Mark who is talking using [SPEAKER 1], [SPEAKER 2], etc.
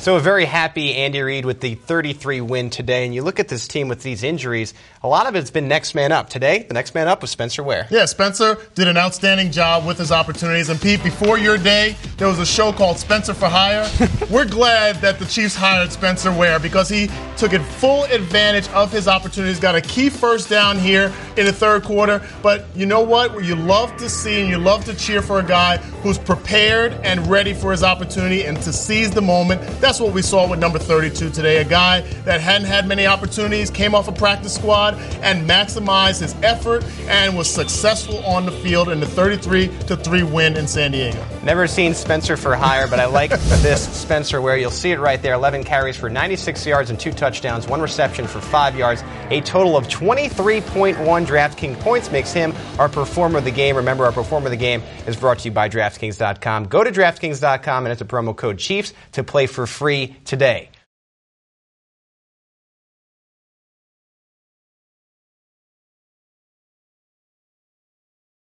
[SPEAKER 1] So a very happy Andy Reid with the 33 win today. And you look at this team with these injuries, a lot of it's been next man up. Today, the next man up was Spencer Ware.
[SPEAKER 2] Yeah, Spencer did an outstanding job with his opportunities. And Pete, before your day, there was a show called Spencer for Hire. We're glad that the Chiefs hired Spencer Ware because he took full advantage of his opportunities, got a key first down here in the third quarter. But you know what? You love to see and you love to cheer for a guy who's prepared and ready for his opportunity and to seize the moment. That's what we saw with number 32 today, a guy that hadn't had many opportunities, came off a practice squad, and maximized his effort and was successful on the field in the 33-3 win in San Diego.
[SPEAKER 1] Never seen Spencer for hire, but I like this Spencer Ware. You'll see it right there. 11 carries for 96 yards and 2 touchdowns, 1 reception for 5 yards, a total of 23.1 DraftKings points, makes him our performer of the game. Remember, our performer of the game is brought to you by DraftKings.com. Go to DraftKings.com and enter promo code Chiefs to play for free today.